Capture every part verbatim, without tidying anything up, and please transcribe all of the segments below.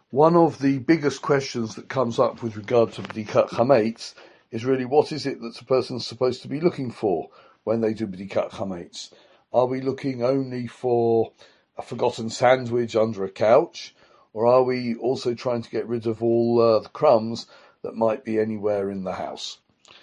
One of the biggest questions that comes up with regard to B'dikat Chametz is really what is it that a person's supposed to be looking for when they do B'dikat Chametz? Are we looking only for a forgotten sandwich under a couch, or are we also trying to get rid of all uh, the crumbs that might be anywhere in the house?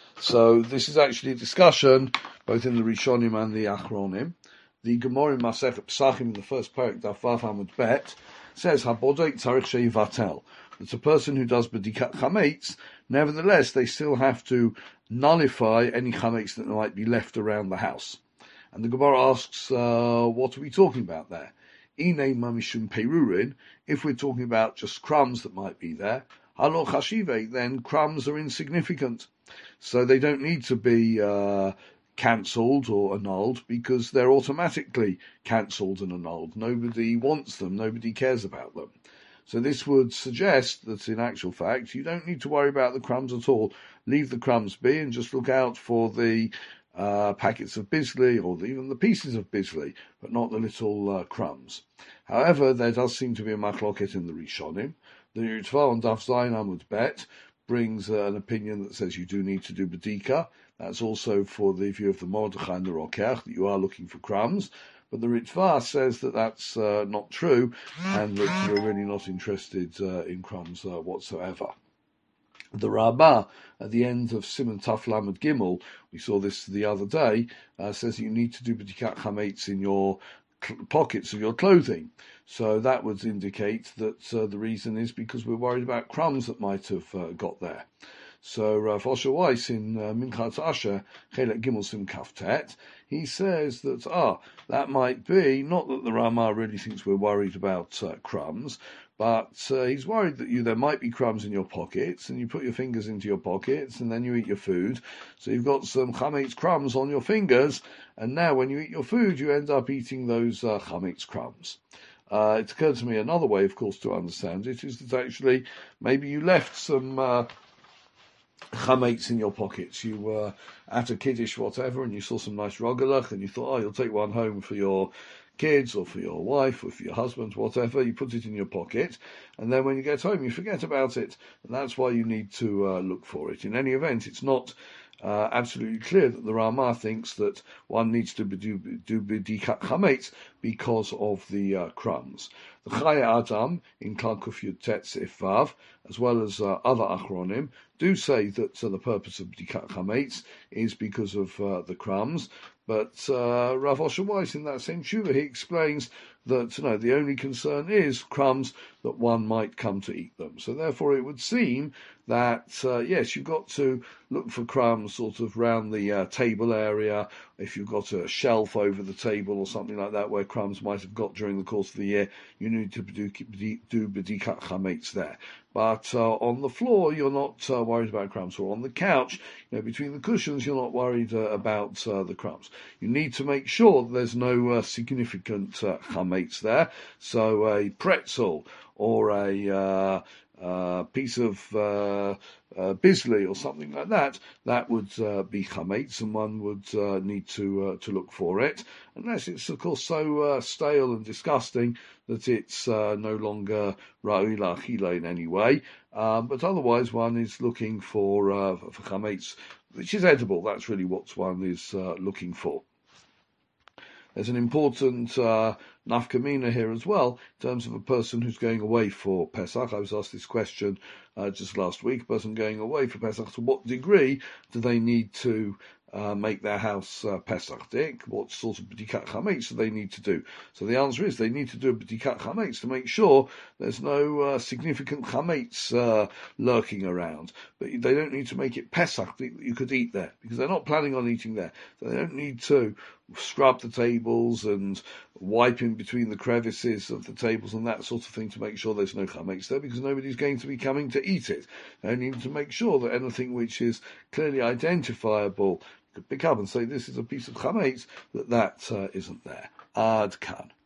So this is actually a discussion both in the Rishonim and the Achronim. The Gemara in Masechet Pesachim in the first parak Daf Vav Amud Bet says Habodek Tzarich Sheyivatel. That a person who does B'dikat Chametz, nevertheless they still have to nullify any Chametz that might be left around the house. And the Gemara asks, uh, what are we talking about there? Ine Mamishum Perurin. If we're talking about just crumbs that might be there, Halo Chashive, then crumbs are insignificant, so they don't need to be uh, cancelled or annulled because they're automatically cancelled and annulled. Nobody wants them, nobody cares about them. So this would suggest that in actual fact you don't need to worry about the crumbs at all. Leave the crumbs be and just look out for the uh, packets of bisli or the, even the pieces of bisli, but not the little uh, crumbs. However, there does seem to be a machloket in the Rishonim. The Ritva on Daf Zayin Amud Bet brings uh, an opinion that says you do need to do B'dika. That's also for the view of the Mordechai and the Rokeach, that you are looking for crumbs. But the Ritva says that that's uh, not true, and that we're really not interested uh, in crumbs uh, whatsoever. The Rabbah, at the end of Simon Taf Lamed Gimel, we saw this the other day, uh, says that you need to do B'dikat Chametz in your pockets of your clothing. So that would indicate that uh, the reason is because we're worried about crumbs that might have uh, got there. So Rav Osher Weiss in uh, Minchat Asher, Chelek Gimel Sim Kaftet, he says that, ah, that might be, not that the Ramah really thinks we're worried about uh, crumbs, but uh, he's worried that you there might be crumbs in your pockets, and you put your fingers into your pockets, and then you eat your food. So you've got some chametz crumbs on your fingers, and now when you eat your food, you end up eating those uh, chametz crumbs. Uh, it occurred to me another way, of course, to understand it, is that actually maybe you left some uh, chametz in your pockets. You were at a kiddush, whatever, and you saw some nice rogalach, and you thought, oh, you'll take one home for your kids or for your wife or for your husband, whatever. You put it in your pocket, and then when you get home, you forget about it, and that's why you need to uh, look for it. In any event, it's not uh, absolutely clear that the Ramah thinks that one needs to do do B'dikat Chametz because of the uh, crumbs. The Chaya Adam in Klal Kuf Yud Tet Seif Vav, as well as uh, other Achronim, do say that uh, the purpose of B'dikat Chametz is because of uh, the crumbs. But uh, Rav Osher Weiss in that same tshuva, he explains that you know, the only concern is crumbs that one might come to eat them. So therefore it would seem that, uh, yes, you've got to look for crumbs sort of round the uh, table area. If you've got a shelf over the table or something like that where crumbs might have got during the course of the year, you need to do, do B'dikat Chametz there. But uh, on the floor, you're not uh, worried about crumbs. Or on the couch, you know, between the cushions, you're not worried uh, about uh, the crumbs. You need to make sure that there's no uh, significant uh, chametz there. So a pretzel or a uh, uh, piece of uh, uh, bisli or something like that, that would uh, be chametz, and one would uh, need to uh, to look for it, unless it's of course so uh, stale and disgusting that it's uh, no longer ra'ui la'achila in any way. Um, but otherwise, one is looking for uh, for chametz, which is edible. That's really what one is uh, looking for. There's an important uh, nafkamina here as well, in terms of a person who's going away for Pesach. I was asked this question uh, just last week. A person going away for Pesach, to what degree do they need to uh, make their house uh, Pesach dik? What sort of B'dikat Chametz do they need to do? So the answer is they need to do a B'dikat Chametz to make sure there's no uh, significant Chametz uh, lurking around. But they don't need to make it Pesach that you could eat there, because they're not planning on eating there. So they don't need to scrub the tables and wipe in between the crevices of the tables and that sort of thing to make sure there's no chametz there, because nobody's going to be coming to eat it. They need to make sure that anything which is clearly identifiable, you could pick up and say this is a piece of chametz, that that uh, isn't there. Ad kan.